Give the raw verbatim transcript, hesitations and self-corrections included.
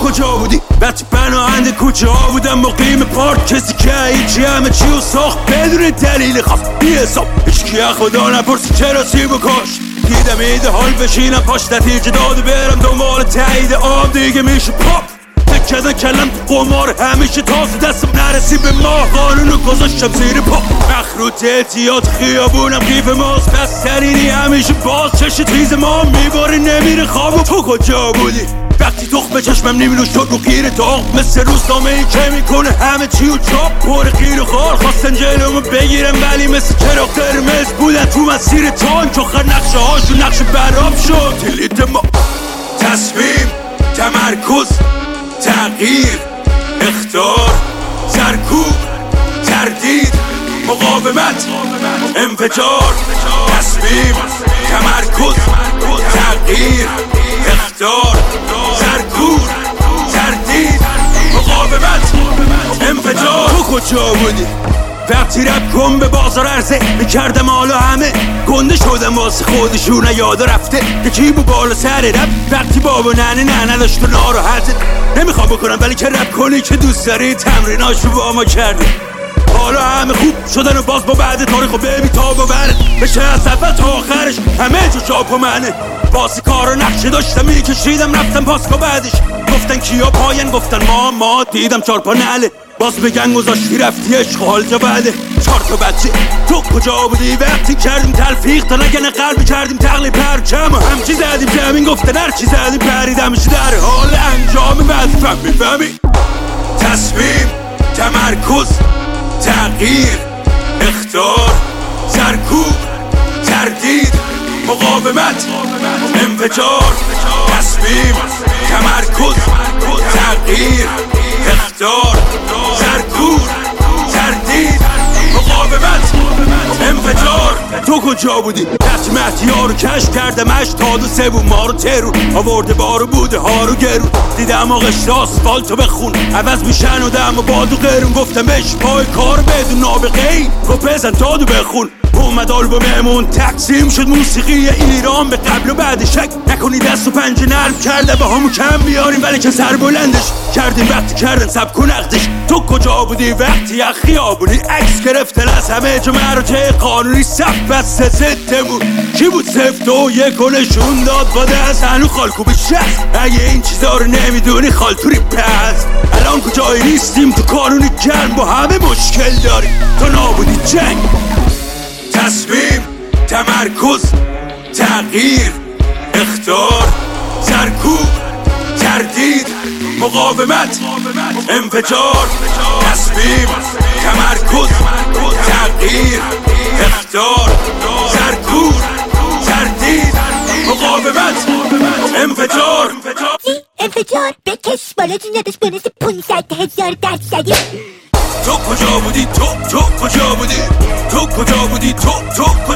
کجا بودی؟ وقتی پناهنده کوچه ها بودم مقیم پارک، کسی که هیچی همه چی و ساخت بدون دلیل خاص بی حساب. هیچکی از خدا نپرسی چرا سیب و کاش. دیدم ایده حال بشینم پاش نتیجه داده برم دنبال تایید آب دیگه میشه پاپ. کذا کلم قمار همیشه تازه دستم نرسی به ما، قانونو گذاشتم زیر پا. مخروط اعتیاد خیابونم قیف ماست، پس سرینی همیشه باز چش تیز ما میباره نمیره خواب. و تو کجا بودی وقتی تخم به چشمم نمیلوش شد رو خیر داغ، مثل روزنامه ای که میکنه همه چی و چاپ پر خیر و خار. خواستن جلومو بگیرم ولی مثل چراغ قرمز بودن تو مسیر تانک، آخر نقشه هاشون نقشه براب شد. تلیت ما تصمیم تمرکز تغییر اختار سرکوب تردید مقاومت انفجار. تصمیم تمرکز تغییر اختار سرکوب تردید مقاومت انفجار. تو کجا بودی وقتی رب کن به بازار عرضه میکردم؟ حالا همه گنده شدم واسه خودشون یاد رفته یکی بو بالا سر رب وقتی بابا ننه نه نداشت و ناراحته. نمیخوام بکنم ولی که رب کنی که دوست داری تمریناشو با ما کردی. حالا همه خوب شدن و باز با بعد تاریخ و ببی تا ببره بشه از اول تا آخرش همه جو چاپ و منه. باسی کار و نقشه داشتم میکشیدم رفتم پاسکا بعدش گفتن کیا پاین گفتن ما ما دیدم چار پا نله باز بگن گذاشتی رفتی عشق حال جا بعده. چار تا بچه تو کجا بودی وقتی کردیم تلفیق تا نگنه قلبی کردیم تقلیب پرچم و همچی زدیم جمین گفتن هرچی زدیم پریدم میشه در حال انجام وظیفم میفهمی. تصمیم تمرکز تغییر اختار سرکوب تردید مقاومت انفجار. تصمیم تمرکز تغییر اختار سرکوب تردید مقاومت انفجار. تو کجا بودی وقتی مهدی ها رو کشف کردم هشت تا دو سه بود ما رو ترون آورده بارو بوده ها رو گرون. دیدم آقش آسفالتو بخون عوض میشن و دم و باد و قرون گفتم بهش پای کار بدون نابغه ای رو بزن دادو بخون. اومد آلبوممون تقسیم شد موسیقی ایران به قبل و بعد شک نکنی دست و پنجه نرم کرده با همو کم بیاریم ولی که سر بلندش کردیم وقتی کردن سب کن نقدش. تو کجا بودی وقتی از خیابونی عکس گرفتن از همه جا مراتع قانونی صف بسته ضدمون کی بود صفت و یک و نشون داد با دست هنو خالکوبی شست. اگه این چیزا رو نمیدونی خالتوری پس الان کجایی نیستیم تو قانونی گرم با همه مشکل داریم تو نابودی جنگ. تصمیم تمرکز تغییر اختار سرکوب تردید مقاومت انفجار. تصمیم تمرکز تغییر اختار سرکوب تردید مقاومت انفجار. انفجار بکش بالا جون یادش بنویسی پونصد هزار درصدی. تو کجا بودی تو تو کجا بودی تو کجا بودی تو تو